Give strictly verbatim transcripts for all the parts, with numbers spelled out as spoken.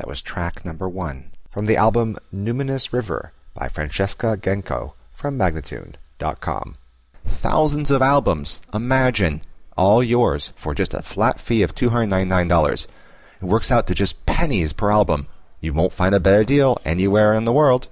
was track number one, from the album Numinous River by Francesca Genko from Magnatune dot com. Thousands of albums, imagine, all yours for just a flat fee of two hundred ninety-nine dollars. It works out to just pennies per album. You won't find a better deal anywhere in the world.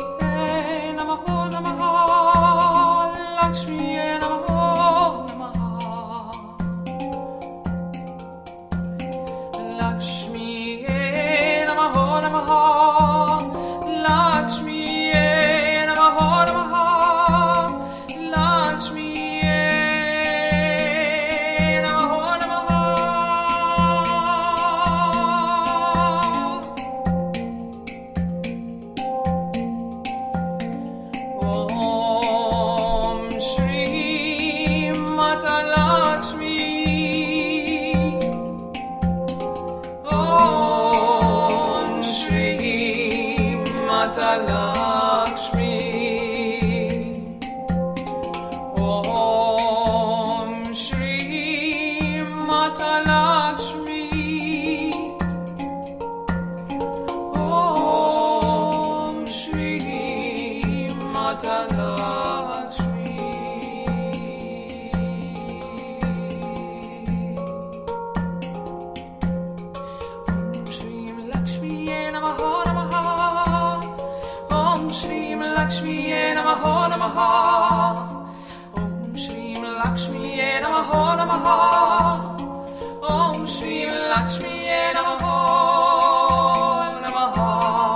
Lakshmi Namaha Mata Lakshmi. Om Shri Mata Lakshmi. Om Shri Lakshmi Namaha Namaha. Om Shri Lakshmi Namaha Namaha. Om Shri Lakshmi Namaha Namaha. Om Shri Lakshmi Namaha Namaha.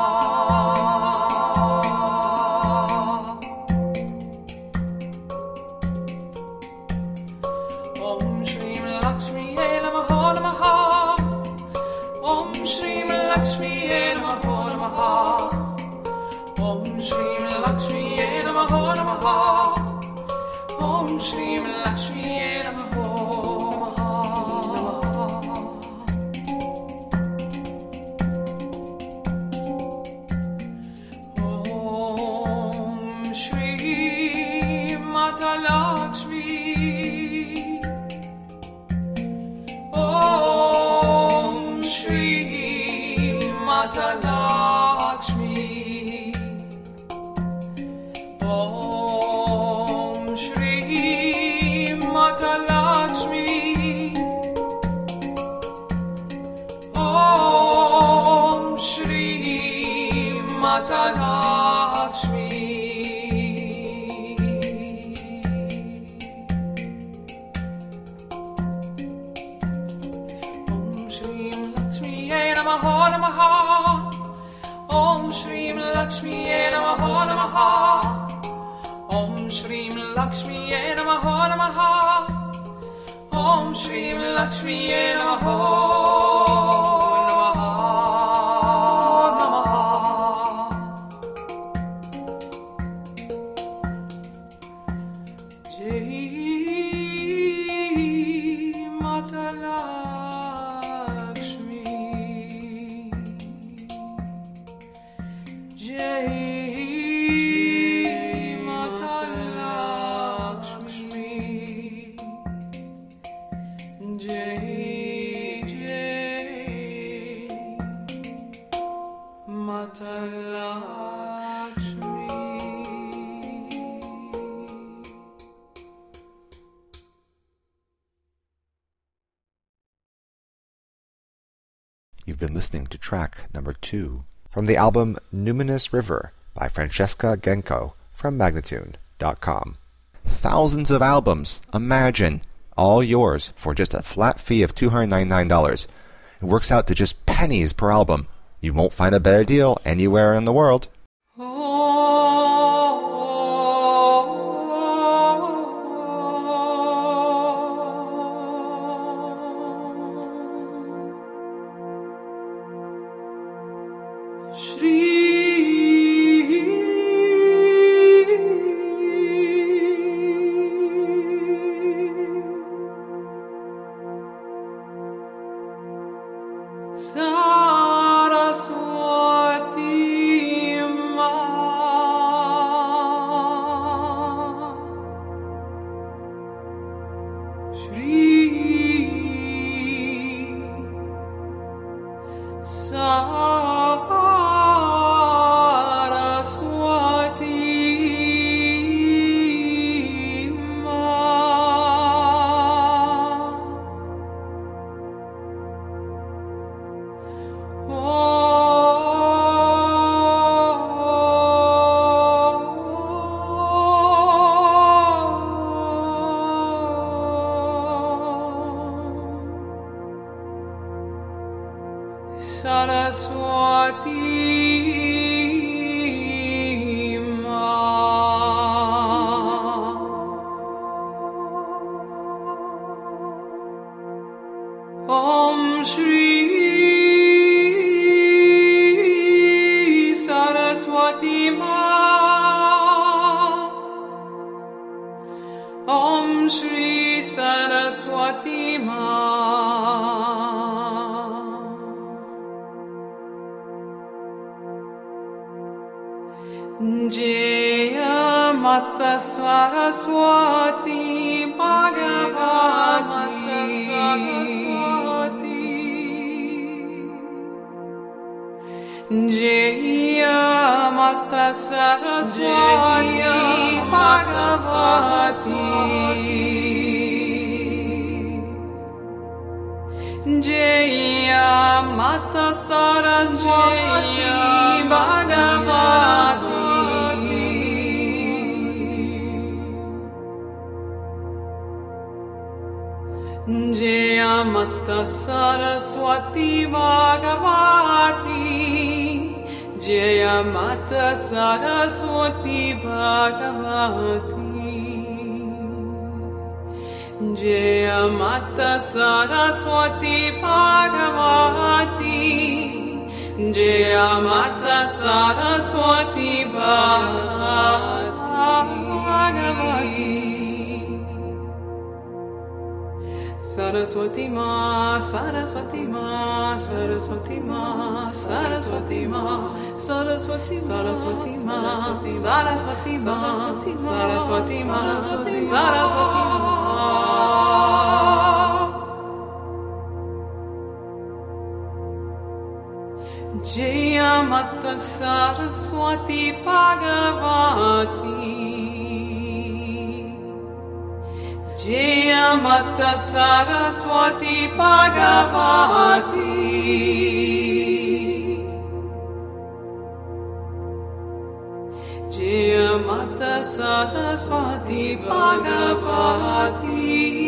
Om Shri Lakshmi Namaha Namaha. Om Shri Lakshmi Namaha Namaha. Om Shri Lakshmi Namaha Namaha. Om Shri Lakshmi Namaha Namaha. Om Shri Mata Lakshmi. Om Shri Mata Lakshmi. Om Shri Mata Lakshmi. Om Shri Mata Lakshmi. Om Shri Lakshmi Namaha Namaha. Om Shri Lakshmi Namaha Namaha. Om Shri Lakshmi Namaha Namaha. Om Shri Lakshmi Namaha Namaha Namaha. Jai Mata Lakshmi. Jai Mata Lakshmi. Jai Jai Mata Lakshmi. You've been listening to track number two from the album Numinous River by Francesca Genco from Magnatune dot com. Thousands of albums, imagine, all yours for just a flat fee of two hundred ninety-nine dollars. It works out to just pennies per album. You won't find a better deal anywhere in the world. Saraswati Ma. Shri Saraswati Ma. Saraswati Ma. Om Shri Saraswati Ma. Om Shri Saraswati Ma. Jaya Mata Saraswati Bhagavati. Jaya Mata Saraswati Bhagavati Jaya Mata Saraswati Bhagavati Jaya Mata Saraswati Bhagavati Jaya Mata Saraswati Bhagavati Jaya Mata Saraswati Bhagavati Jaya Mata Saraswati Bhagavati Saraswati Ma, Saraswati Ma, Saraswati Ma, Saraswati Ma, Saraswati, Saraswati Ma, Saraswati Ma, Saraswati Ma, Saraswati Ma. Jaya Mata Saraswati Bhagavati Jaya Mata Saraswati Bhagavati Jaya Mata Saraswati Bhagavati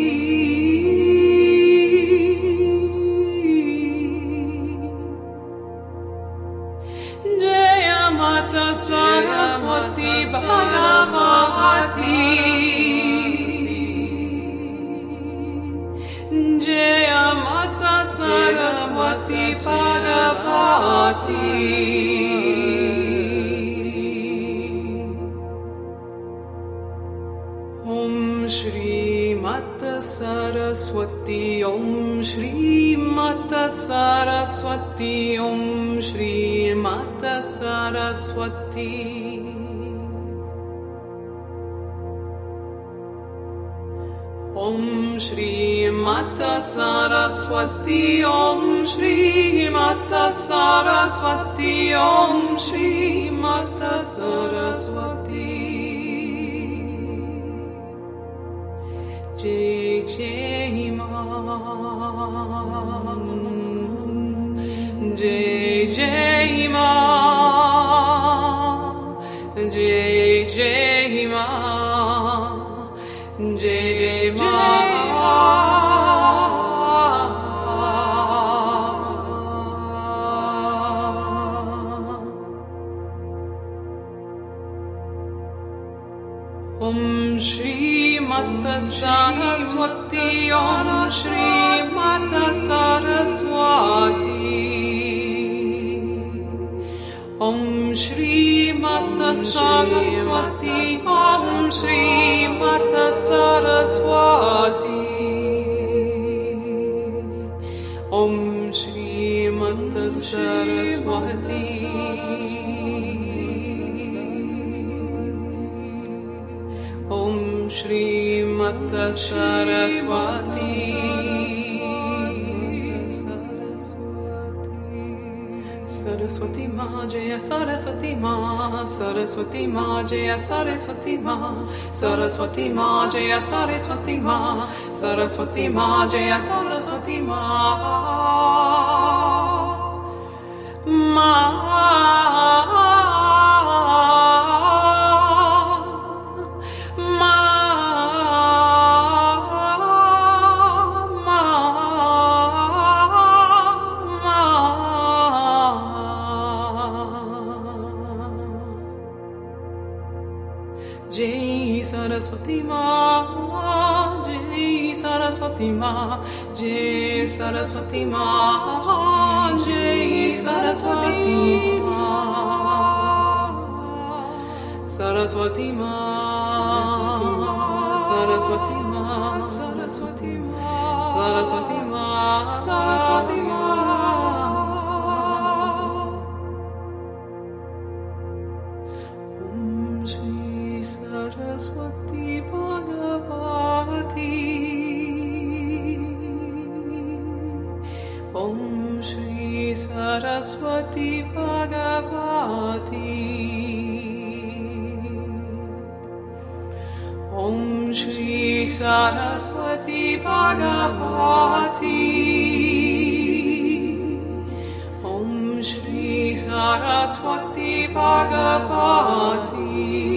Jaya Mata Saraswati Bhagavati Jaya Mata Saraswati Bhagavati Om Shri Mata Saraswati Om Shri Mata Saraswati Om Shri Mata Saraswati Om Shri Mata Saraswati Om Shri Mata Saraswati Om Shri Mata Saraswati Jai Jai Ma Jai Jai Ma Jai Jai Ma Jai Om Shri Mata Saraswati Om Shri Mata Saraswati Om Shri Mata Saraswati Om Shri Mata Saraswati Om Shri Mata Saraswati Om Shri Mata Saraswati Saraswati Ma Jaya Saraswati Ma Saraswati Ma Jaya Saraswati Ma Saraswati Ma Jaya Saraswati Ma Saraswati Ma Jaya Saraswati Ma Ma Jai Saraswati Ma, Jai Saraswati Ma, Jai Saraswati Ma, Jai Saraswati Ma, Saraswati Ma, Saraswati Ma, Saraswati Ma, Saraswati Ma, Saraswati Ma, Saraswati Ma. Saraswati Bhagavati Om Shri Saraswati Bhagavati Om Shri Saraswati Bhagavati Om Shri Saraswati Bhagavati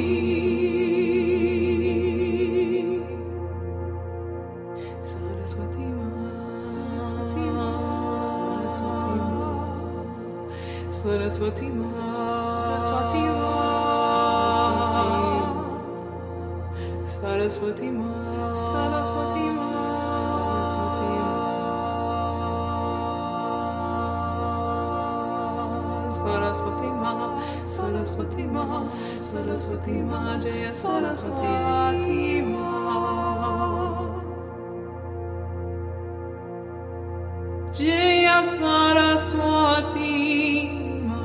Saraswati Ma Saraswati Ma Saraswati Ma Saraswati Ma Saraswati Ma Saraswati Ma Saraswati Ma Saraswati Ma Saraswati Ma Saraswati Ma Jaya Saraswati Ma Jaya Saraswati Ma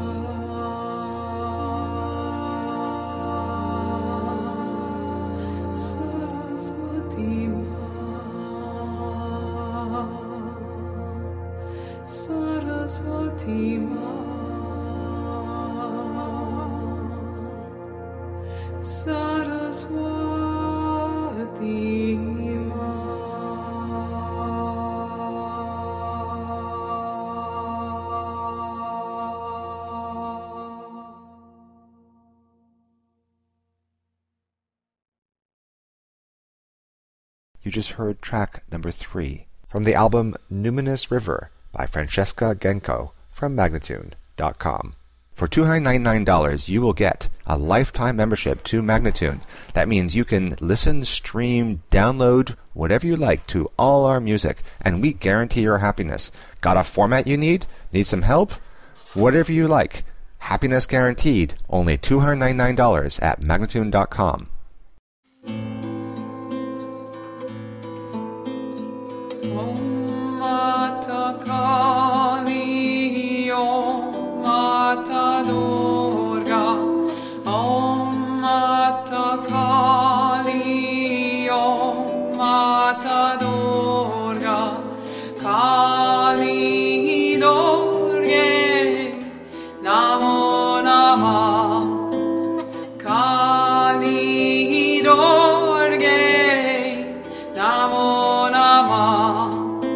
Saraswati Ma Saraswati Ma Saraswati Ma You just heard track number three from the album Numinous River by Francesca Genco from Magnatune dot com. For two hundred ninety-nine dollars, you will get a lifetime membership to Magnatune. That means you can listen, stream, download, whatever you like to all our music, and we guarantee your happiness. Got a format you need? Need some help? Whatever you like. Happiness guaranteed. Only two hundred ninety-nine dollars at Magnatune dot com. Om Mata Kali Om Mata Durga Om Mata Kali Om Mata Durga Kali Durge Namo Namah Kali Durge Namo Namah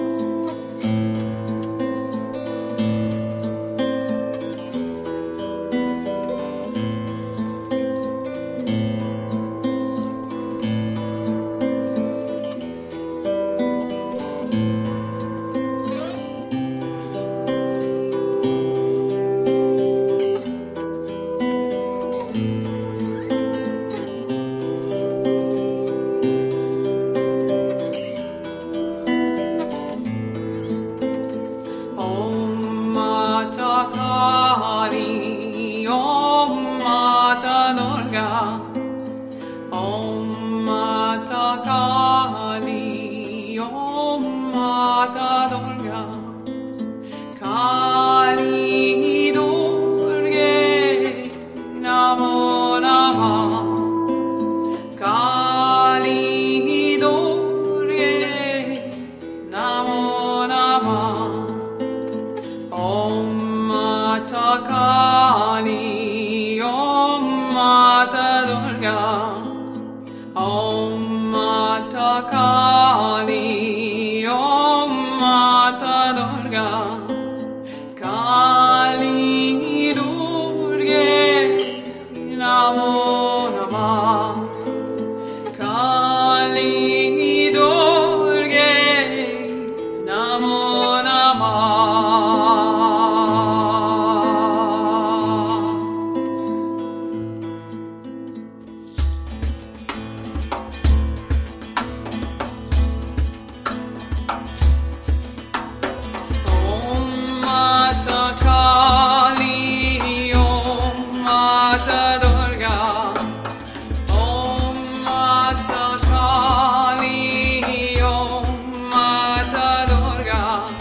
Om Mata Kali Om Mata Durga Om Mata Kali Om Mata Durga Kali Durge Namo Namah Kali Durge Namo Namah Om Mata Kali Om Mata Durga Om Mata Kali Om Mata Durga Kali Durge Namo Namah Kali Durge Namo Namah Om Mata Kali Om Mata Durga Om Mata Kali Om Mata Durga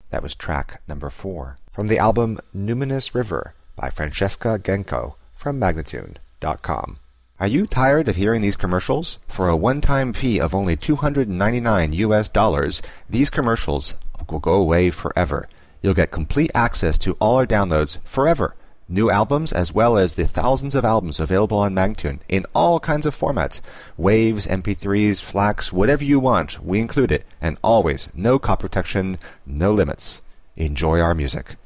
That was track number four. From the album Numinous River by Francesca Genco from Magnatune dot com. Are you tired of hearing these commercials? For a one-time fee of only two hundred ninety-nine U S dollars, these commercials will go away forever. You'll get complete access to all our downloads forever. New albums as well as the thousands of albums available on Magnatune in all kinds of formats. Waves, M P threes, FLACs, whatever you want, we include it. And always, no copy protection, no limits. Enjoy our music.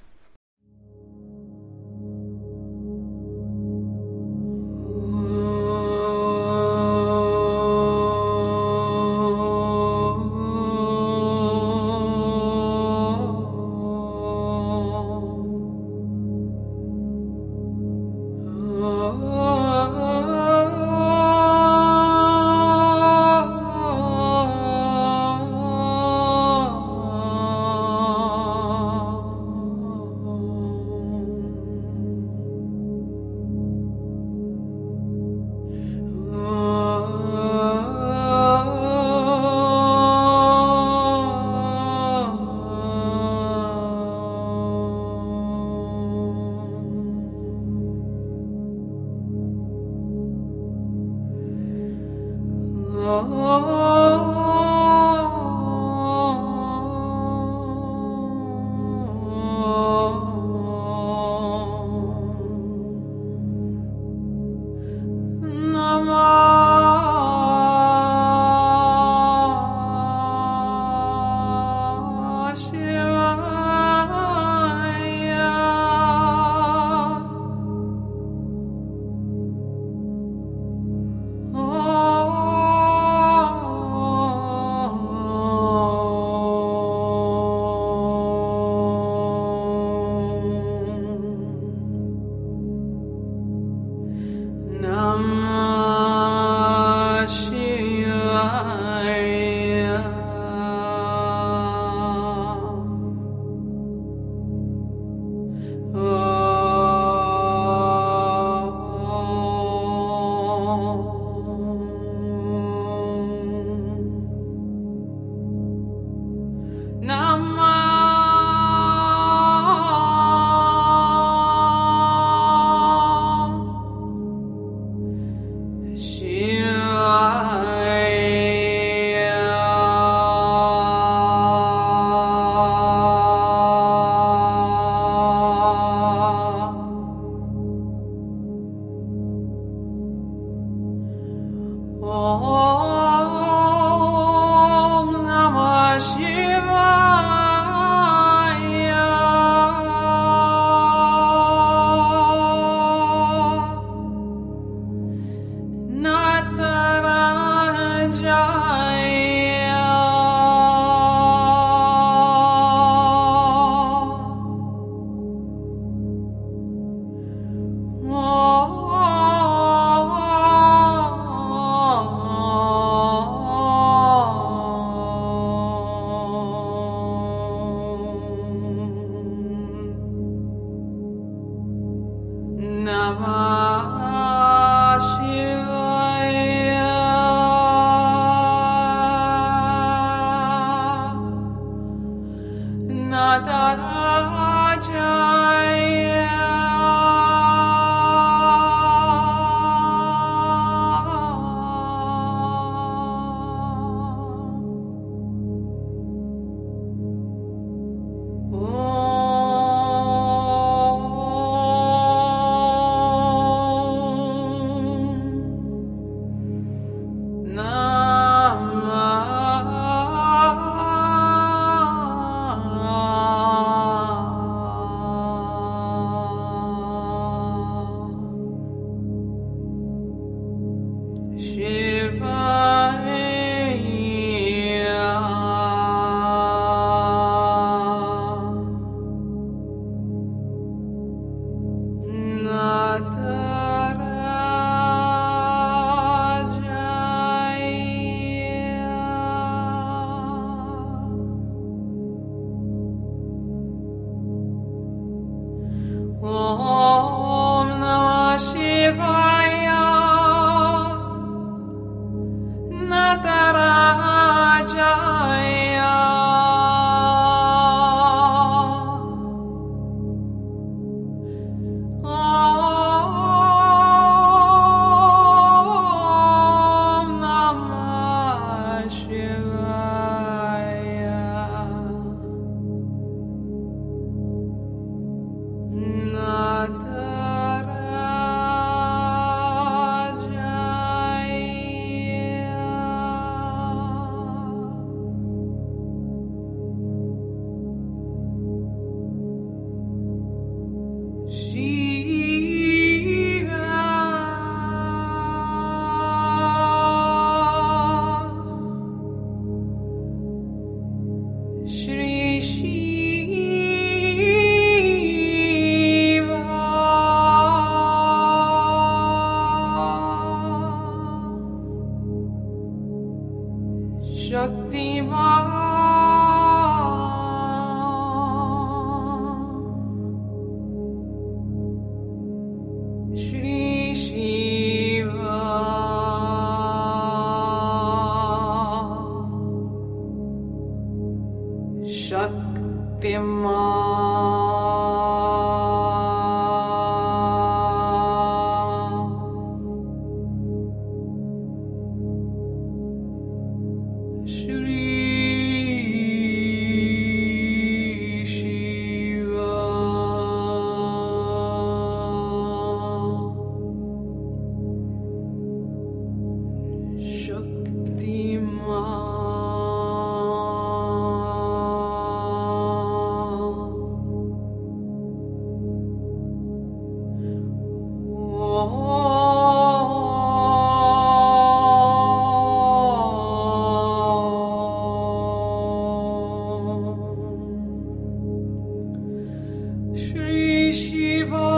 Shaktiman Shri Shiva Shaktiman Shri Shiva Shri Shiva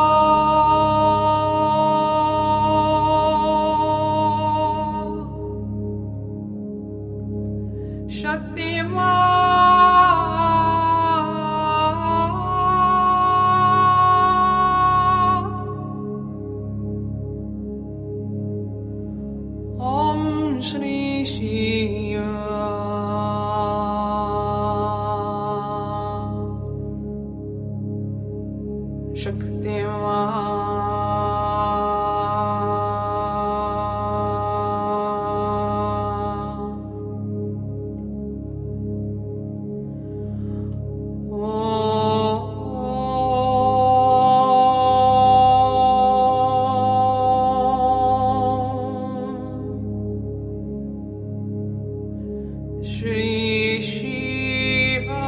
Shaktiman Om Shri Shiva Shri Shiva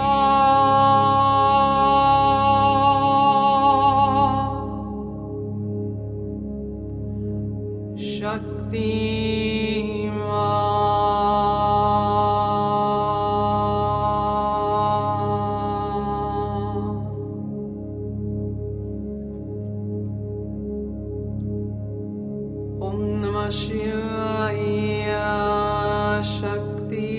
Shaktiman Om Namah Shivaya Shakti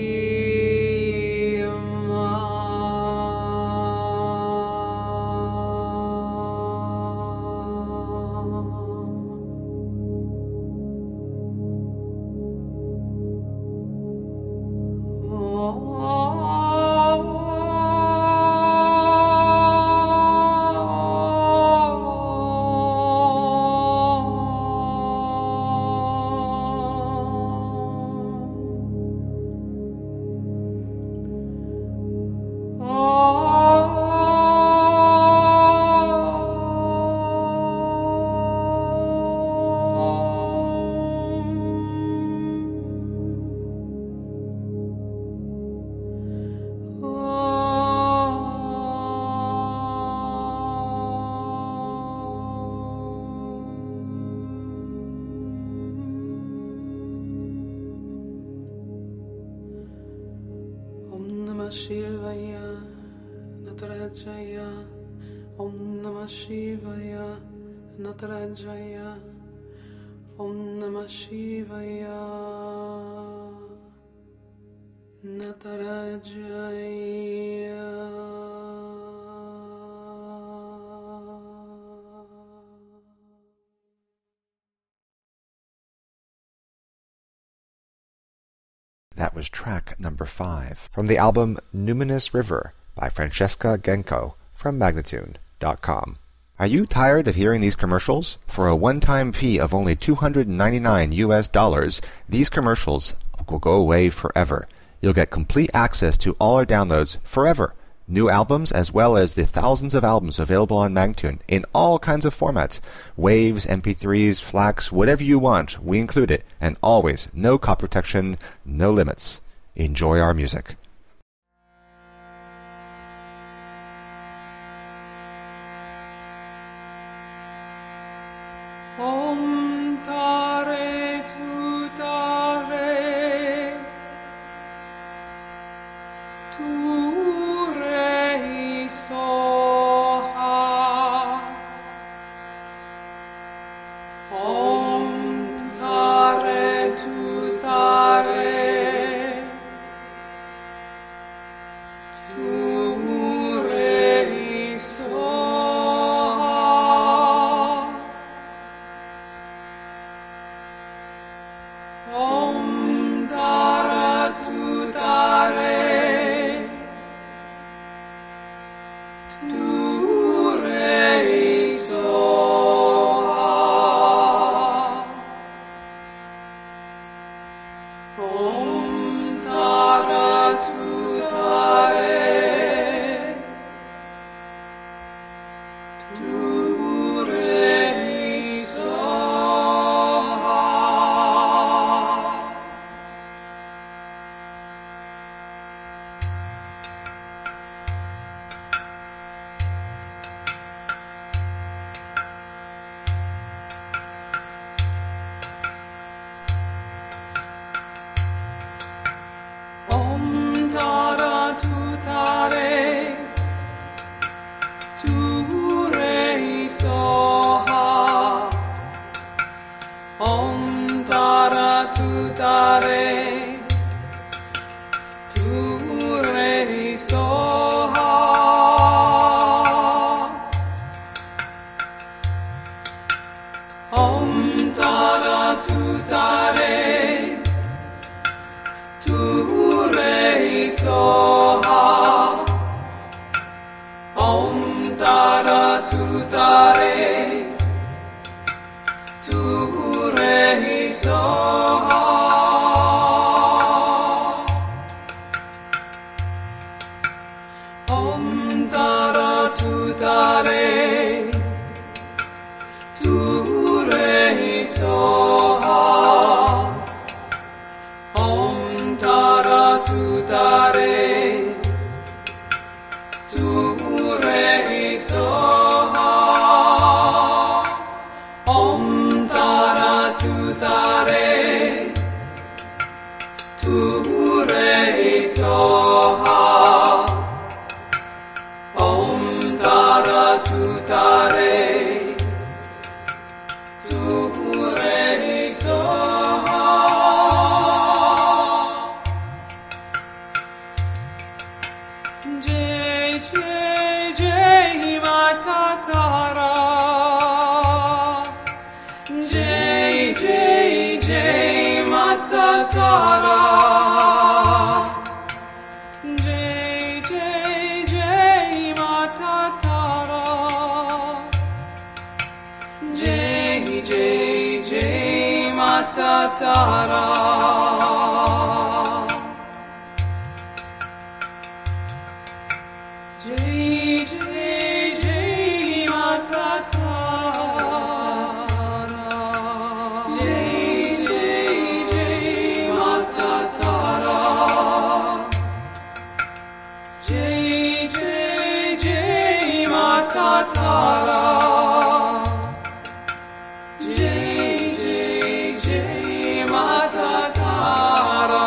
Shivaya Natarajaya Om Namah Shivaya Natarajaya Om Namah Shivaya Natarajaya. That was track number five from the album Numinous River by Francesca Genco from Magnatune dot com. Are you tired of hearing these commercials? For a one-time fee of only two hundred ninety-nine U S dollars, these commercials will go away forever. You'll get complete access to all our downloads forever. New albums as well as the thousands of albums available on Magnatune in all kinds of formats. Waves, M P threes, FLACs, whatever you want, we include it. And always, no copy protection, no limits. Enjoy our music. Om Tare Tu Tare Tu Re Soha Om Tare Tu Tare Om Tara Tutare Ture Soha. Om Tara Tutare Ture Soha. Om Tara Tutare Ture Soha. Om Tara Tutare Ture Soha. Om Tara Tutare Ture Soha. Om Tara Tutare Ture Soha. Om Tara Tutare Ture Soha. Om Tara Tutare Ture Soha. Om Tara Tutare Ture Soha. Om Tara Tutare Ture Soha. Jai Jai Jai Mata Tara. Jai Jai Jai Mata Tara. Jai Jai Jai Mata Tara. Jai Jai Jai Mata Tara. Jai Jai Jai Mata Tara. Jai Jai Jai Mata Tara. Jai Jai Jai Mata Tara. Jai Jai Jai Mata Tara.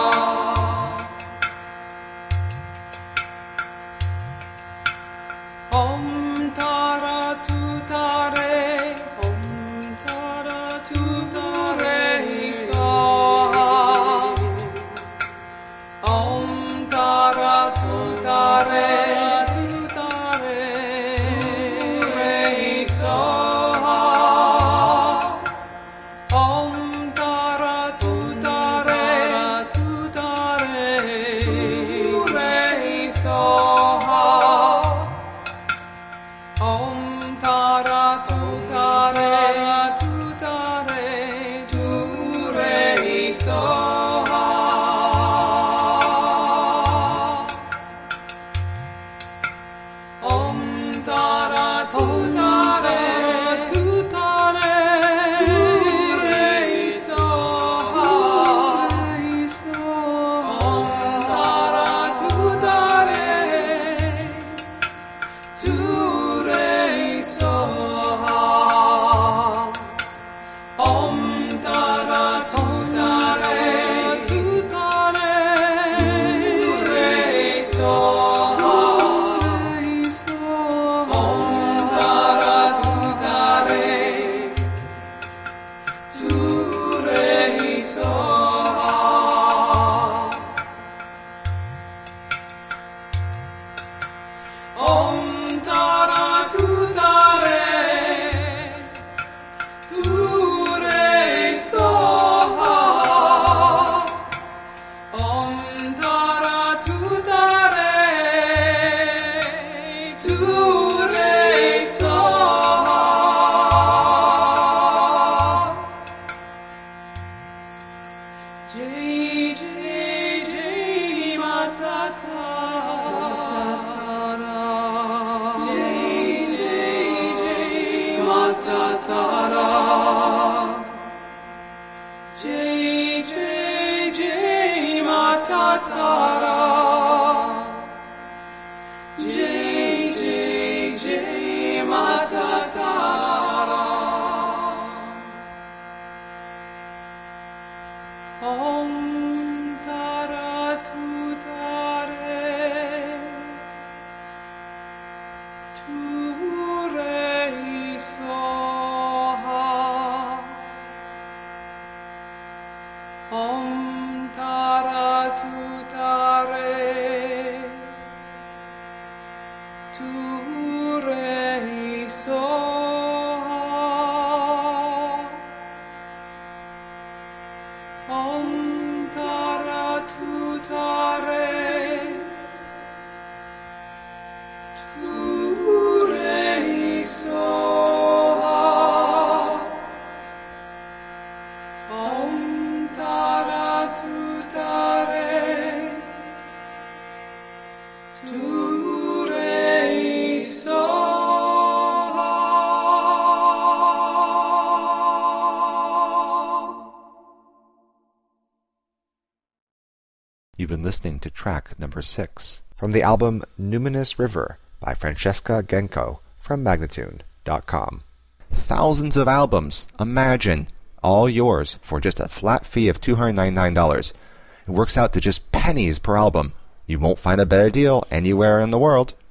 Om Tara Tutare, Om Tara Tutare Soha. Om Tara Tutare Tutare Soha. Om Tara Tutare Tutare Soha. Om Tara Tutare Tutare Ture Soha. Om Tara Tutare Tutare Ture Soha. Om Tara Tutare Ture Soha. Om Tara Tutare Tutare Ture Soha. Om Tara Tutare Ture Soha. Om Tara Tutare Ture Soha. Jai Jai Jai Mata Tara. Jai Jai Jai Mata Tara. Jai Jai Jai Mata Tara. Jai Jai Jai Mata Tara. Om Tara Tu Tare Tu Re Soha. Om Tara Tu Tare Tu Re Soha. Om Tara Tu Tare Tu Re Soha. Om Tara Tu Tare Tu Re Soha. You've been listening to track number six from the album Numinous River by Francesca Genco from Magnatune dot com. Thousands of albums, imagine, all yours for just a flat fee of two hundred ninety-nine dollars. It works out to just pennies per album. You won't find a better deal anywhere in the world.